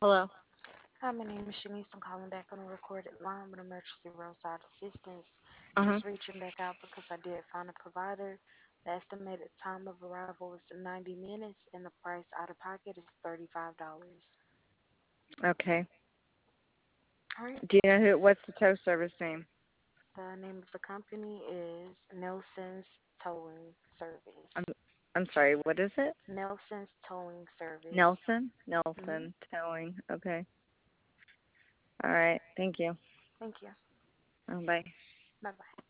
Hello. Hi, my name is Shanice. I'm calling back on a recorded line with emergency roadside assistance. Uh-huh. Just reaching back out because I did find a provider. The estimated time of arrival is 90 minutes and the price out of pocket is $35. Okay. All right. Do you know what's the tow service name? The name of the company is Nelson's Towing I'm Service. I'm sorry, what is it? Nelson's Towing Service. Nelson? Hmm. Nelson Towing. Okay. All right. Thank you. Thank you. Oh, bye. Bye bye.